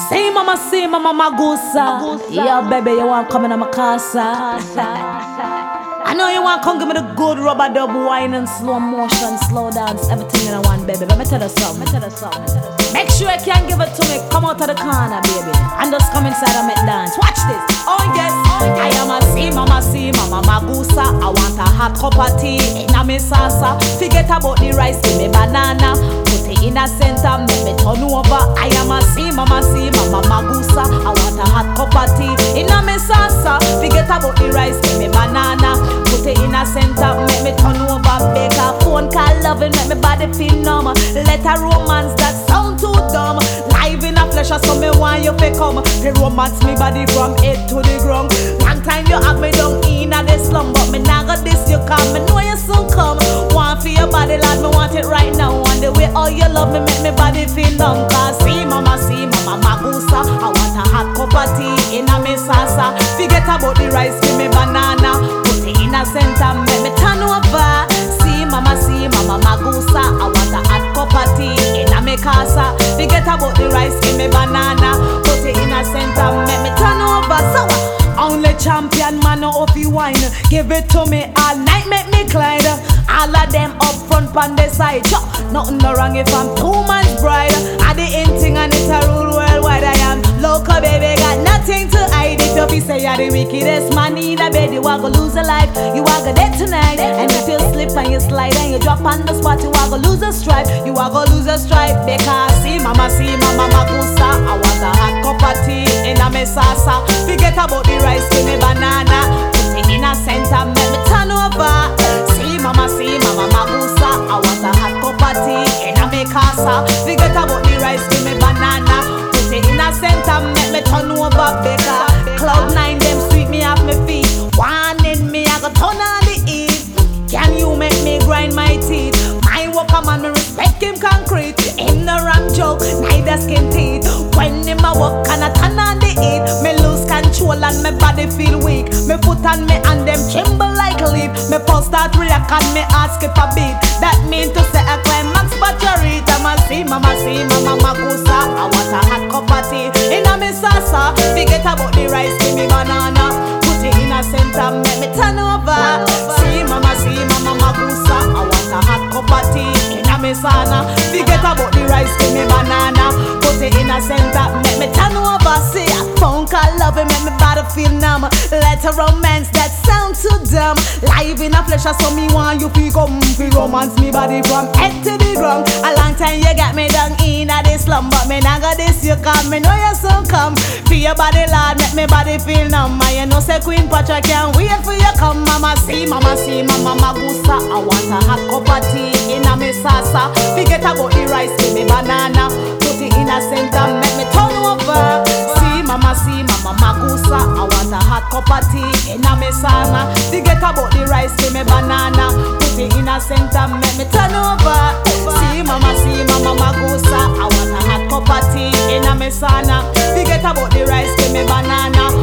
Say mama magusa. Yeah, baby, you want come in my casa. I know you want come give me the good rubber dub wine and slow motion, slow dance, everything in one, baby. Let me tell you something. Make sure you can give it to me. Come out of the corner, baby, and just come inside and make dance. Watch this. Oh yes, I am a see mama magusa. I want a hot cup of tea in a me salsa. Forget about the rice, give me banana. Put it in a center, make me turn over. I am a see mama magusa. I want a hot cup of tea in a me salsa. Forget about the rice, give me banana. Put it in a center, make me turn over. Make a phone call, loving, make me body feel numb. Let a romance that sound too dumb. Live in a flesh, so me want you to come. The romance me body from head to the ground. Long time you have me down in a the slum, but me nah got this you come. Me know you soon come. Want for your body, lad, me want it right now. And the way all you love me make me body feel numb. Cause see mama magusa. I want a hot cup of tea in a me salsa. Forget about the rice, give me banana. Put it in a center, make me turn over. See mama magusa. I want a hot cup of tea in a me casa. Forget about the rice, give me banana. Put it in a center, make me turn over. So only champion man of you wine. Give it to me all night, make me glide. All of them up front on the side. Nothing no wrong if I'm too much bride. I the in thing and it's a rule worldwide. I am local, baby, got nothing to hide. If you say you're the wickedest man in a bed, you are gonna lose a life. You are gonna dead tonight. And if you slip and you slide and you drop on the spot, you are gonna lose a stripe. You are gonna lose a stripe. Because see mama magusa. I want a hot cup of tea in a me salsa. Forget about the rice, give me banana. Put it in a center, make me turn over. See mama magusa. I want a hot cup of tea in a me casa. Forget about the rice, give me banana. Put it in a center, make me turn over. Because Cloud9 them sweep me off my feet. Wanting me, I go turn on the heat. Can you make me grind my teeth? My worker man, me respect him concrete. In the wrong joke, neither skin teeth. When him a work and I turn on the heat, me lose control and my body feel weak. Me foot and me and them tremble like a leaf. Me pulse start react and me heart skip a beat. That mean to say a climax but you reach. I'ma see mama magusa. I want a hot cup of tea in a me salsa. Forget about the rice, give me banana. Put it in a center, make me turn over. See mama magusa. I want a hot cup of tea in a me sauna. Forget about the rice, give me banana. Put it in a center, make me turn over. See a phone call, love it, make me body feel numb. Let a romance that sound too dumb. Live in a flesh, so me want you feel come. Feel romance me body from head to the ground. A long time you got me down in a this slum, but me nah got this you come. Me know you soon come. Feel your body, lad, make me body feel numb. And you know say Queen Pacha can't wait for you come. Mama magusa. I want a hot cup of tea in a me salsa. Forget about the rice, give me banana. Put it in a center, make me turn over. See mama magusa. I want a hot cup of tea in a me sauna. Forget about the rice, give me banana. Put it in a center, make me turn over. See mama magusa. I want a hot cup of tea in a me sauna. Forget about the rice, give me banana.